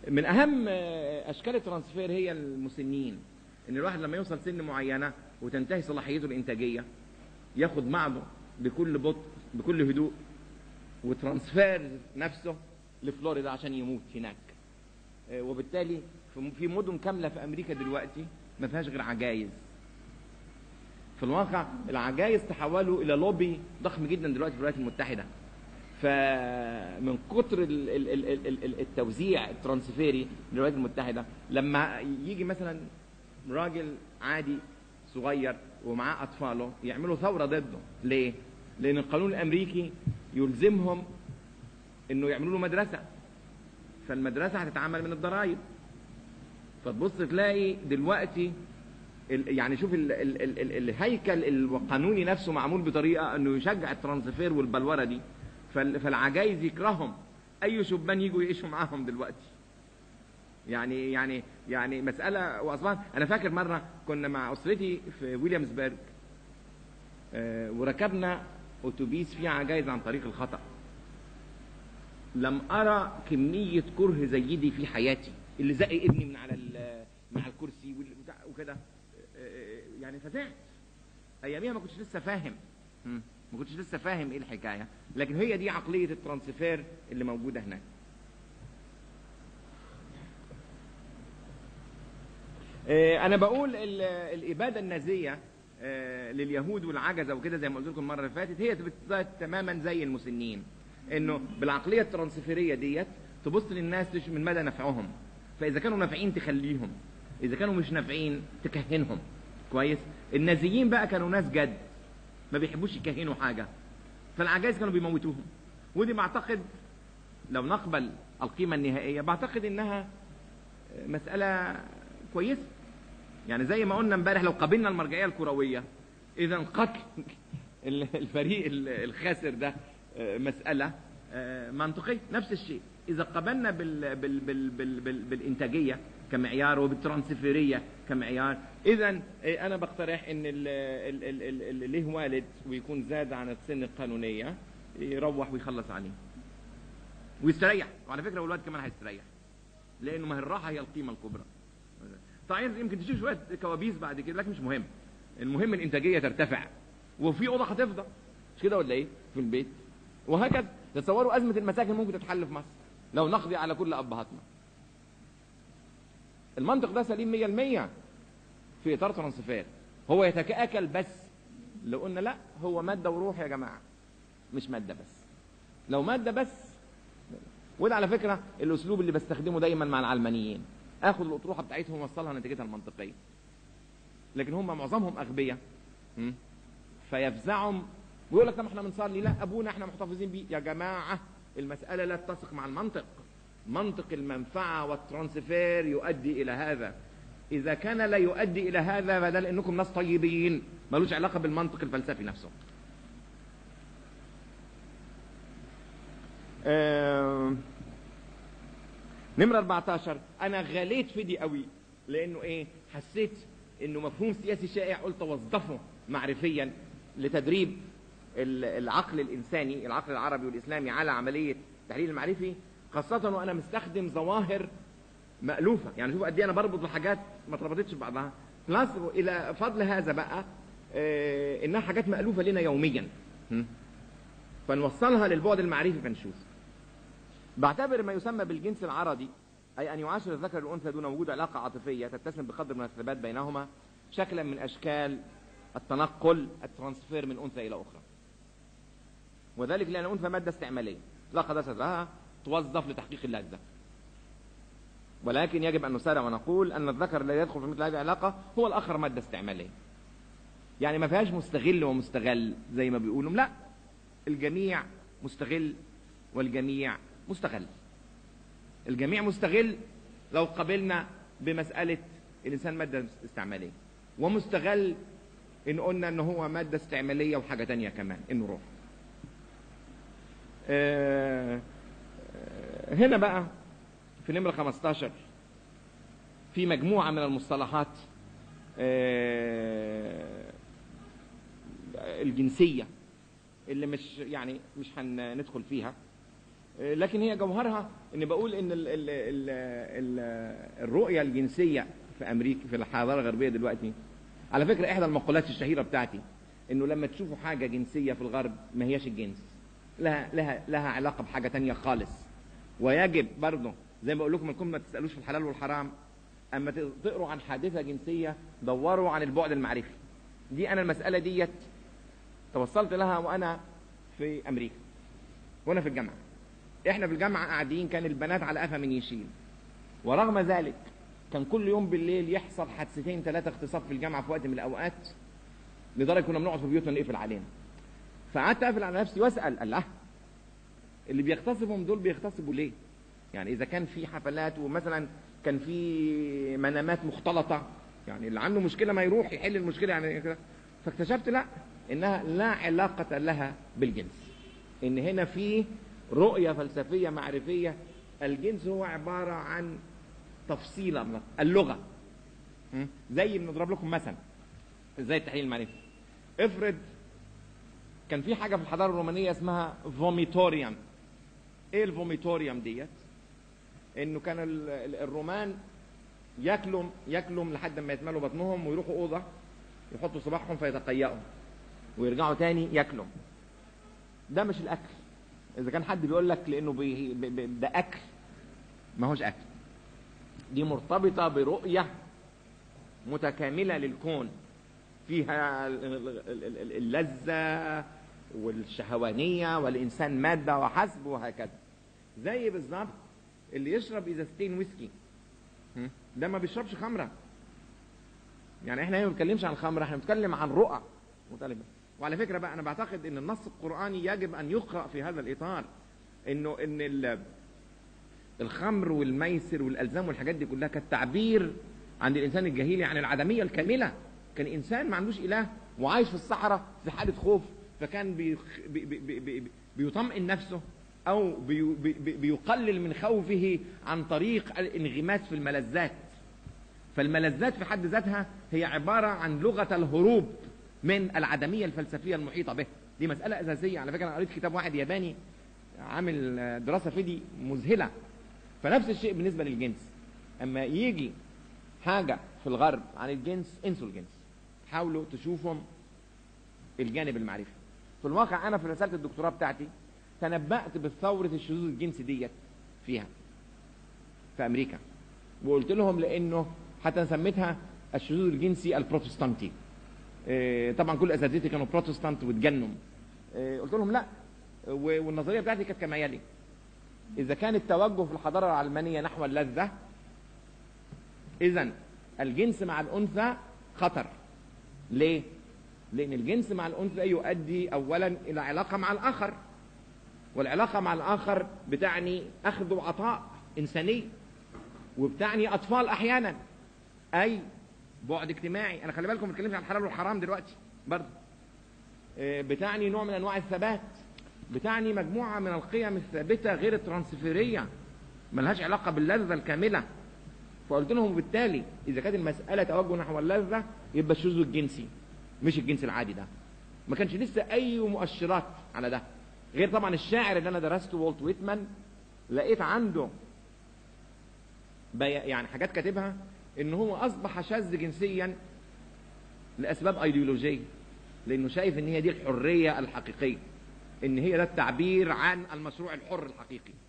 من اهم اشكال الترانسفير هي المسنين، ان الواحد لما يوصل سن معينه وتنتهي صلاحيته الانتاجيه ياخد بعضه بكل بطء بكل هدوء وترانسفير نفسه لفلوريدا عشان يموت هناك. وبالتالي في مدن كامله في امريكا دلوقتي ما فيهاش غير عجايز. في الواقع العجايز تحولوا الى لوبي ضخم جدا دلوقتي في الولايات المتحده. فمن كتر التوزيع الترانسفيري للولايات المتحده، لما يجي مثلا راجل عادي صغير ومعاه اطفاله يعملوا ثوره ضده. ليه؟ لان القانون الامريكي يلزمهم انه يعملوا له مدرسه، فالمدرسه هتتعمل من الضرائب. فتبص تلاقي دلوقتي يعني شوف الهيكل القانوني نفسه معمول بطريقه انه يشجع الترانسفير والبلوره دي. فالعجايز يكرههم اي شبان يجوا يعيشوا معاهم دلوقتي. يعني مساله. واصلا انا فاكر مره كنا مع اسرتي في ويليامسبرج، وركبنا اتوبيس فيه عجايز عن طريق الخطا. لم ارى كميه كره زي دي في حياتي، اللي زق ابني من على الكرسي وكده. يعني فزعت. اياميها ما كنتش لسه فاهم، ما كنتش لسه فاهم ايه الحكايه، لكن هي دي عقليه الترانسفير اللي موجوده هناك. انا بقول الاباده النازيه لليهود والعجزه وكده زي ما قلت لكم المره اللي فاتت هي تماما زي المسنين، انه بالعقليه الترانسفيريه ديت تبص للناس من مدى نفعهم. فاذا كانوا نافعين تخليهم، اذا كانوا مش نافعين تكهنهم. كويس. النازيين بقى كانوا ناس جد ما بيحبوش يكهنوا حاجه، فالعجائز كانوا بيموتوهم. ودي بعتقد لو نقبل القيمه النهائيه بعتقد انها مساله كويسه. يعني زي ما قلنا امبارح لو قابلنا المرجعيه الكرويه، اذا قتل الفريق الخاسر ده مساله منطقيه. نفس الشيء اذا قابلنا بالانتاجيه كمعيار وبالترانسفيريه كمعيار، اذا انا بقترح ان اللي له والد ويكون زاد عن السن القانونيه يروح ويخلص عليه ويستريح. وعلى فكره الولاد كمان هيستريح، لانه ما هي الراحه هي القيمه الكبرى. طيب يمكن تشوف شويه كوابيس بعد كده لكن مش مهم. المهم الانتاجيه ترتفع وفي اوضه هتفضى، مش كده ولا ايه؟ في البيت. وهكذا تصوروا ازمه المساكن ممكن تتحل في مصر لو نقضي على كل ابهاتنا. المنطق ده سليم 100% في اطار ترانسفير. هو يتكاكل بس لو قلنا لا هو ماده وروح يا جماعه، مش ماده بس. لو ماده بس، وده على فكره الاسلوب اللي بستخدمه دايما مع العلمانيين، اخذ الاطروحه بتاعتهم واوصلها نتيجتها المنطقيه. لكن هم معظمهم اغبياء فيفزعهم ويقول لك طب احنا بنصلي، لا ابونا احنا محتفظين بيه. يا جماعه المساله لا تتسق مع المنطق. منطق المنفعه والترانسفير يؤدي الى هذا. اذا كان لا يؤدي الى هذا فده لانكم ناس طيبين، ملوش علاقه بالمنطق الفلسفي نفسه. نمرة 14 انا غليت في دي قوي لانه ايه، حسيت انه مفهوم سياسي شائع قلت اوظفه معرفيا لتدريب العقل الانساني، العقل العربي والاسلامي على عمليه التحليل المعرفي، خاصه وانا مستخدم ظواهر مألوفه. يعني شوف قد ايه انا بربط بحاجات ما اتربطتش ببعضها، بلس الى فضل هذا بقى انها حاجات مألوفه لنا يوميا فنوصلها للبعد المعرفي فنشوف. بعتبر ما يسمى بالجنس العرضي، أي أن يعاشر الذكر الأنثى دون وجود علاقة عاطفية تتسم بقدر من الثبات بينهما، شكلا من أشكال التنقل الترانسفير من أنثى إلى أخرى. وذلك لأن الأنثى مادة استعمالية لا قداسة لها توظف لتحقيق اللذة. ولكن يجب أن نسارع ونقول أن الذكر الذي يدخل في مثل هذه العلاقة هو الآخر مادة استعمالية. يعني ما فيهاش مستغل ومستغل زي ما بيقولوا، لا، الجميع مستغل والجميع مستغل. الجميع مستغل لو قبلنا بمسألة الإنسان مادة استعمالية، ومستغل إن قلنا إن هو مادة استعمالية وحاجة تانية كمان إنه روح. هنا بقى في نمرة 15 في مجموعة من المصطلحات الجنسية اللي مش هندخل فيها، لكن هي جوهرها ان بقول ان الرؤيه الجنسيه في امريكا في الحضاره الغربيه دلوقتي، على فكره احدى المقولات الشهيره بتاعتي انه لما تشوفوا حاجه جنسيه في الغرب ما هياش الجنس، لها علاقه بحاجه تانية خالص. ويجب برضه زي ما بقول لكم انكم ما تسالوش في الحلال والحرام، اما تقروا عن حادثه جنسيه دوروا عن البعد المعرفي. دي انا المساله ديت توصلت لها وانا في امريكا وانا في الجامعه. احنا في الجامعه قاعدين، كان البنات على قفا من يشيل، ورغم ذلك كان كل يوم بالليل يحصل حادثتين 3 اغتصاب في الجامعه في وقت من الاوقات، لدرجه كنا بنقعد في بيوتنا نقفل علينا. فقعدت اقفل على نفسي واسال الله، اللي بيغتصبهم دول بيغتصبوا ليه؟ يعني اذا كان في حفلات ومثلا كان في منامات مختلطه، يعني اللي عنده مشكله ما يروح يحل المشكله يعني كده. فاكتشفت لا، انها لا علاقه لها بالجنس، ان هنا في رؤيه فلسفيه معرفيه. الجنس هو عباره عن تفصيله من اللغه. زي بنضرب لكم مثلا ازاي التحليل المعرفي. افرض كان في حاجه في الحضاره الرومانيه اسمها فوميتوريوم. ايه الفوميتوريوم ديت؟ انه كان الرومان ياكلوا لحد ما يتملوا بطنهم ويروحوا اوضه يحطوا صباحهم فيتقيأوا ويرجعوا تاني ياكلوا. ده مش الاكل. اذا كان حد بيقول لك لانه ده اكل، ما هوش اكل. دي مرتبطه برؤيه متكامله للكون، فيها اللذه والشهوانيه والانسان ماده وحسب وهكذا. زي بالظبط اللي يشرب ازازتين ويسكي ده ما بيشربش خمره. يعني احنا هنا ما بنتكلمش عن خمره، احنا بنتكلم عن رؤى مختلفه. وعلى فكره بقى انا بعتقد ان النص القراني يجب ان يقرا في هذا الاطار، ان الخمر والميسر والالزام والحاجات دي كلها كانت تعبير عند الانسان الجاهلي عن العدميه الكامله. كان انسان ما عندوش اله وعايش في الصحراء في حاله خوف، فكان بيطمئن نفسه او بيقلل من خوفه عن طريق الانغماس في الملذات. فالملذات في حد ذاتها هي عباره عن لغه الهروب من العدميه الفلسفيه المحيطه به. دي مساله اساسيه. على فكره انا قريت كتاب واحد ياباني عامل دراسه في دي مذهله. فنفس الشيء بالنسبه للجنس، اما يجي حاجه في الغرب عن الجنس انسوا الجنس، حاولوا تشوفوا الجانب المعرفي. في الواقع انا في رساله الدكتوراه بتاعتي تنبأت بالثوره الشذوذ الجنسي ديت فيها في امريكا، وقلت لهم لانه حتى سميتها الشذوذ الجنسي البروتستانتي. طبعا كل اساتذتي كانوا بروتستانت واتجنوا. قلت لهم لا، والنظريه بتاعتي كانت كما يلي: اذا كان التوجه في الحضاره العلمانيه نحو اللذه، اذا الجنس مع الانثى خطر. ليه؟ لان الجنس مع الانثى يؤدي اولا الى علاقه مع الاخر، والعلاقه مع الاخر بتعني اخذ وعطاء انساني، وبتعني اطفال احيانا، اي بعد اجتماعي. انا خلي بالكم ما بتكلمش عن الحلال والحرام دلوقتي برضه. بتعني نوع من انواع الثبات، بتعني مجموعه من القيم الثابته غير الترانسفيريه، ملهاش علاقه باللذه الكامله. فقلت لهم بالتالي اذا كانت المساله توجه نحو اللذه يبقى الشذوذ الجنسي مش الجنس العادي ده. ما كانش لسه اي مؤشرات على ده، غير طبعا الشاعر اللي انا درسته والت ويتمان، لقيت عنده يعني حاجات كاتبها ان هو اصبح شاذ جنسيا لاسباب ايديولوجيه، لانه شايف ان هي دي الحريه الحقيقيه، ان هي ده التعبير عن المشروع الحر الحقيقي.